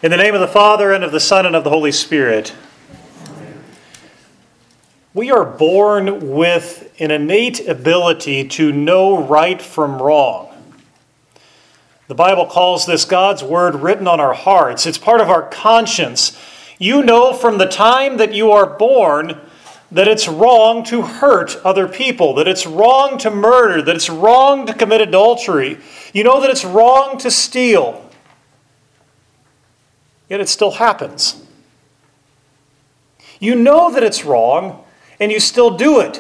In the name of the Father, and of the Son, and of the Holy Spirit. We are born with an innate ability to know right from wrong. The Bible calls this God's Word written on our hearts. It's part of our conscience. You know from the time that you are born that it's wrong to hurt other people, that it's wrong to murder, that it's wrong to commit adultery. You know that it's wrong to steal. Yet it still happens. You know that it's wrong, and you still do it.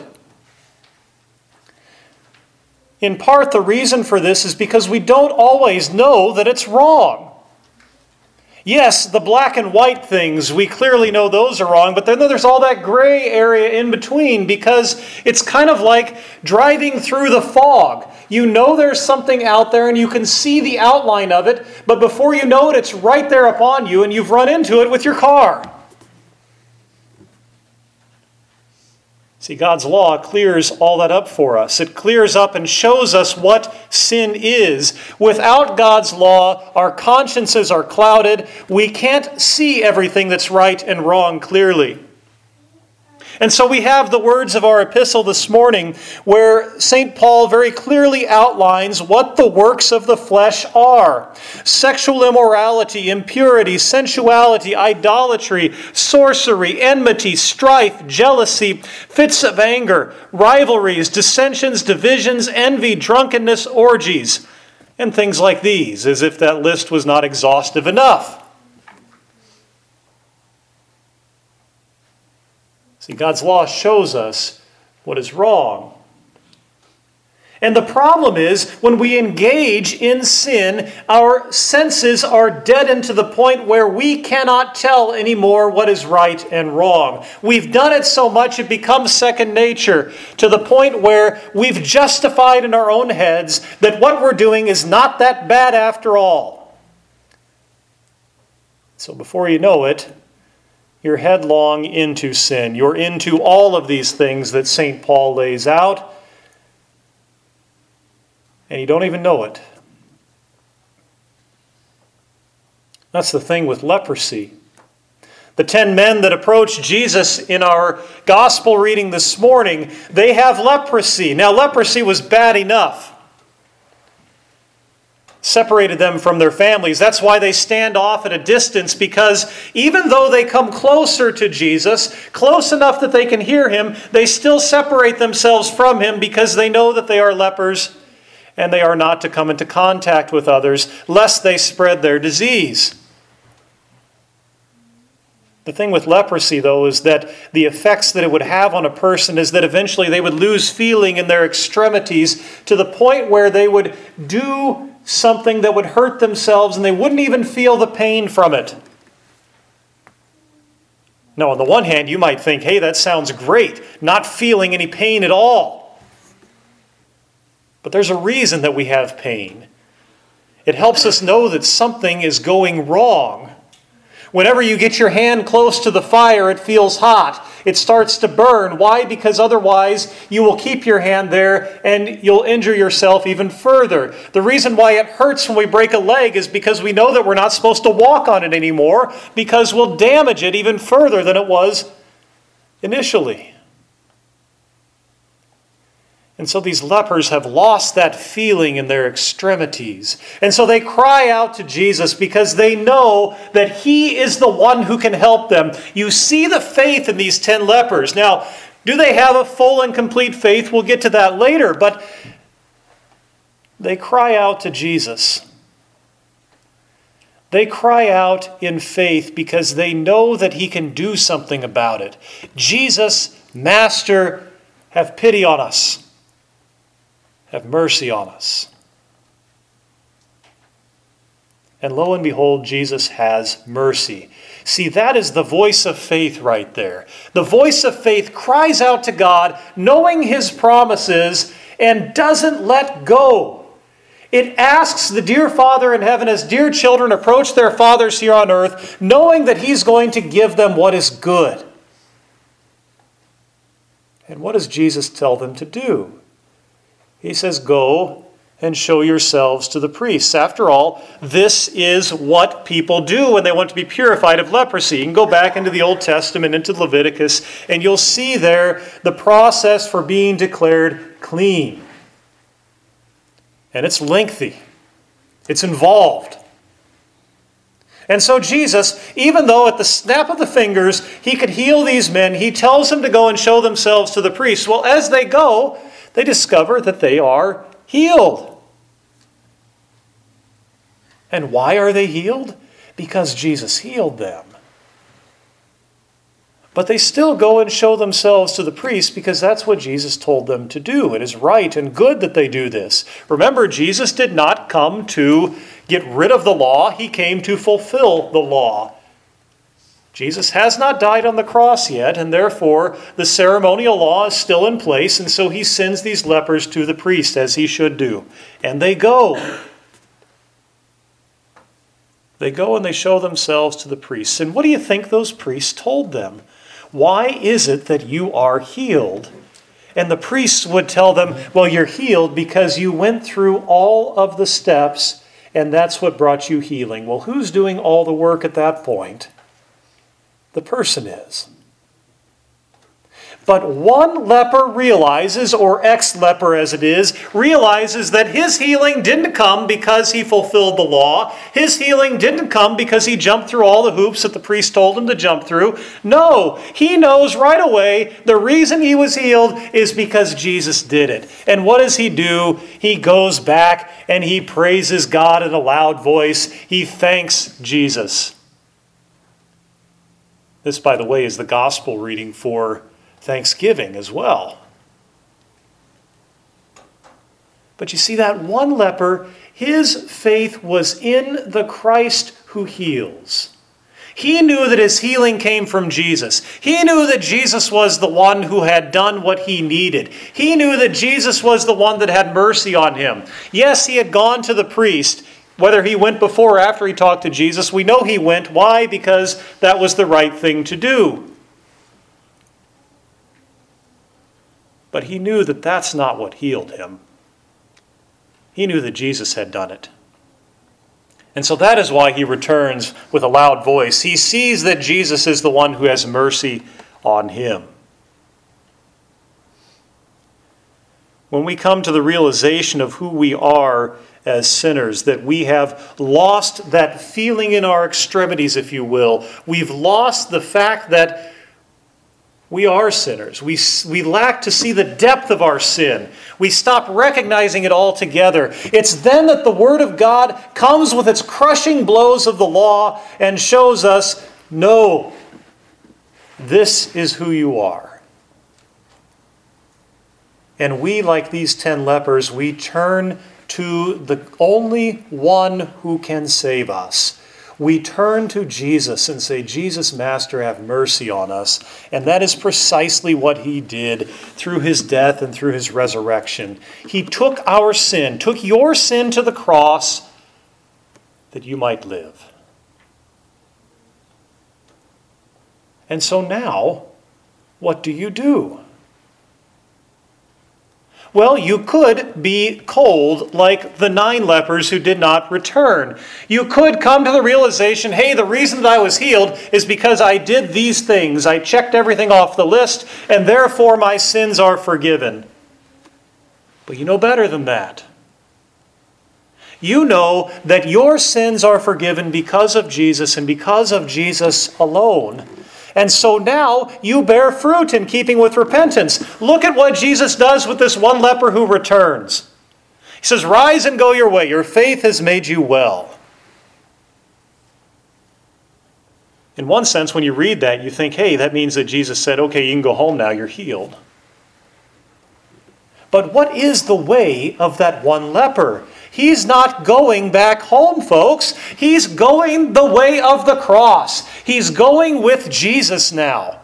In part, the reason for this is because we don't always know that it's wrong. Yes, the black and white things, we clearly know those are wrong, but then there's all that gray area in between because it's kind of like driving through the fog. You know there's something out there and you can see the outline of it, but before you know it, it's right there upon you and you've run into it with your car. See, God's law clears all that up for us. It clears up and shows us what sin is. Without God's law, our consciences are clouded. We can't see everything that's right and wrong clearly. And so we have the words of our epistle this morning where St. Paul very clearly outlines what the works of the flesh are. Sexual immorality, impurity, sensuality, idolatry, sorcery, enmity, strife, jealousy, fits of anger, rivalries, dissensions, divisions, envy, drunkenness, orgies, and things like these, as if that list was not exhaustive enough. See, God's law shows us what is wrong. And the problem is, when we engage in sin, our senses are deadened to the point where we cannot tell anymore what is right and wrong. We've done it so much it becomes second nature, to the point where we've justified in our own heads that what we're doing is not that bad after all. So before you know it, you're headlong into sin. You're into all of these things that St. Paul lays out, and you don't even know it. That's the thing with leprosy. The 10 men that approached Jesus in our gospel reading this morning, they have leprosy. Now, leprosy was bad enough. Separated them from their families. That's why they stand off at a distance, because even though they come closer to Jesus, close enough that they can hear him, they still separate themselves from him because they know that they are lepers and they are not to come into contact with others lest they spread their disease. The thing with leprosy, though, is that the effects that it would have on a person is that eventually they would lose feeling in their extremities to the point where they would do something that would hurt themselves and they wouldn't even feel the pain from it. Now, on the one hand, you might think, hey, that sounds great, not feeling any pain at all. But there's a reason that we have pain. It helps us know that something is going wrong. Whenever you get your hand close to the fire, it feels hot. It starts to burn. Why? Because otherwise you will keep your hand there and you'll injure yourself even further. The reason why it hurts when we break a leg is because we know that we're not supposed to walk on it anymore, because we'll damage it even further than it was initially. And so these lepers have lost that feeling in their extremities. And so they cry out to Jesus because they know that he is the one who can help them. You see the faith in these 10 lepers. Now, do they have a full and complete faith? We'll get to that later. But they cry out to Jesus. They cry out in faith because they know that he can do something about it. Jesus, Master, have pity on us. Have mercy on us. And lo and behold, Jesus has mercy. See, that is the voice of faith right there. The voice of faith cries out to God, knowing his promises, and doesn't let go. It asks the dear Father in heaven as dear children approach their fathers here on earth, knowing that he's going to give them what is good. And what does Jesus tell them to do? He says, go and show yourselves to the priests. After all, this is what people do when they want to be purified of leprosy. You can go back into the Old Testament, into Leviticus, and you'll see there the process for being declared clean. And it's lengthy. It's involved. And so Jesus, even though at the snap of the fingers he could heal these men, he tells them to go and show themselves to the priests. Well, as they go, they discover that they are healed. And why are they healed? Because Jesus healed them. But they still go and show themselves to the priests because that's what Jesus told them to do. It is right and good that they do this. Remember, Jesus did not come to get rid of the law. He came to fulfill the law. Jesus has not died on the cross yet, and therefore the ceremonial law is still in place, and so he sends these lepers to the priest, as he should do. And they go. They go and they show themselves to the priests. And what do you think those priests told them? Why is it that you are healed? And the priests would tell them, well, you're healed because you went through all of the steps, and that's what brought you healing. Well, who's doing all the work at that point? The person is. But one leper realizes, or ex-leper as it is, realizes that his healing didn't come because he fulfilled the law. His healing didn't come because he jumped through all the hoops that the priest told him to jump through. No, he knows right away the reason he was healed is because Jesus did it. And what does he do? He goes back and he praises God in a loud voice. He thanks Jesus. This, by the way, is the gospel reading for Thanksgiving as well. But you see, that one leper, his faith was in the Christ who heals. He knew that his healing came from Jesus. He knew that Jesus was the one who had done what he needed. He knew that Jesus was the one that had mercy on him. Yes, he had gone to the priest. Whether he went before or after he talked to Jesus, we know he went. Why? Because that was the right thing to do. But he knew that that's not what healed him. He knew that Jesus had done it. And so that is why he returns with a loud voice. He sees that Jesus is the one who has mercy on him. When we come to the realization of who we are as sinners, that we have lost that feeling in our extremities, if you will. We've lost the fact that we are sinners. We lack to see the depth of our sin. We stop recognizing it altogether. It's then that the Word of God comes with its crushing blows of the law and shows us, no, this is who you are. And we, like these 10 lepers, we turn to the only one who can save us. We turn to Jesus and say, Jesus, Master, have mercy on us. And that is precisely what he did through his death and through his resurrection. He took our sin, took your sin to the cross that you might live. And so now, what do you do? Well, you could be cold like the 9 lepers who did not return. You could come to the realization, hey, the reason that I was healed is because I did these things. I checked everything off the list, and therefore my sins are forgiven. But you know better than that. You know that your sins are forgiven because of Jesus and because of Jesus alone. And so now you bear fruit in keeping with repentance. Look at what Jesus does with this one leper who returns. He says, rise and go your way. Your faith has made you well. In one sense, when you read that, you think, hey, that means that Jesus said, okay, you can go home now, you're healed. But what is the way of that one leper? He's not going back home, folks. He's going the way of the cross. He's going with Jesus now.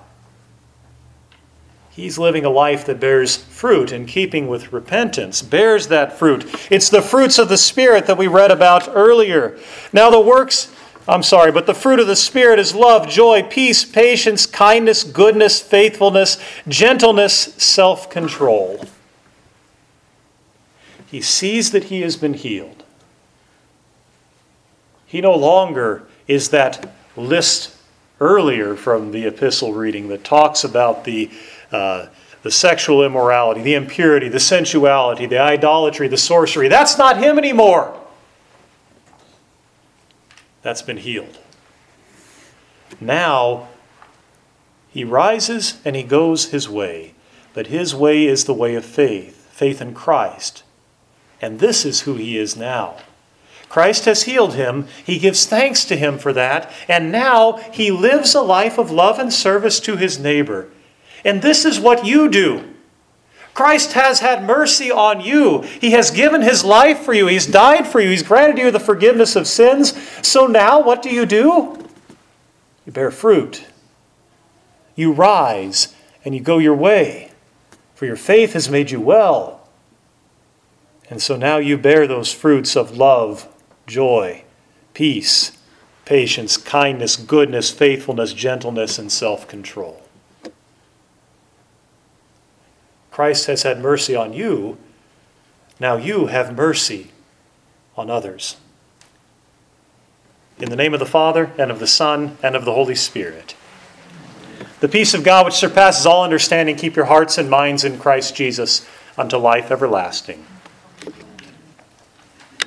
He's living a life that bears fruit in keeping with repentance, bears that fruit. It's the fruits of the Spirit that we read about earlier. Now but the fruit of the Spirit is love, joy, peace, patience, kindness, goodness, faithfulness, gentleness, self-control. he sees that he has been healed. He no longer is that list earlier from the epistle reading that talks about the sexual immorality, the impurity, the sensuality, the idolatry, the sorcery. That's not him anymore. That's been healed. Now, he rises and he goes his way. But his way is the way of faith, faith in Christ. And this is who he is now. Christ has healed him. He gives thanks to him for that. And now he lives a life of love and service to his neighbor. And this is what you do. Christ has had mercy on you. He has given his life for you. He's died for you. He's granted you the forgiveness of sins. So now what do? You bear fruit. You rise and you go your way. For your faith has made you well. And so now you bear those fruits of love, joy, peace, patience, kindness, goodness, faithfulness, gentleness, and self-control. Christ has had mercy on you. Now you have mercy on others. In the name of the Father, and of the Son, and of the Holy Spirit. The peace of God which surpasses all understanding, keep your hearts and minds in Christ Jesus unto life everlasting.